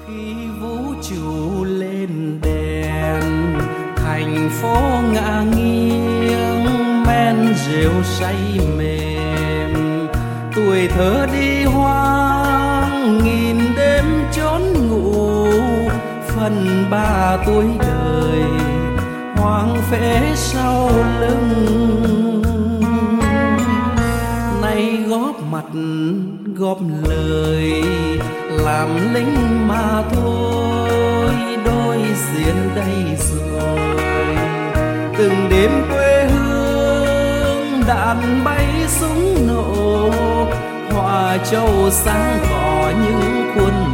khi vũ trụ lên đèn, thành phố ngả nghiêng men rượu say mềm, tuổi thơ đi hoang nghìn đêm trốn ngủ, phần 3 tuổi đời hoang phế sau lưng. Nay góp mặt góp lời làm lính mà thôi, đôi diện đây rồi. Từng đêm quê hương đạn bay súng nổ, Hòa Châu sáng tỏ những khuôn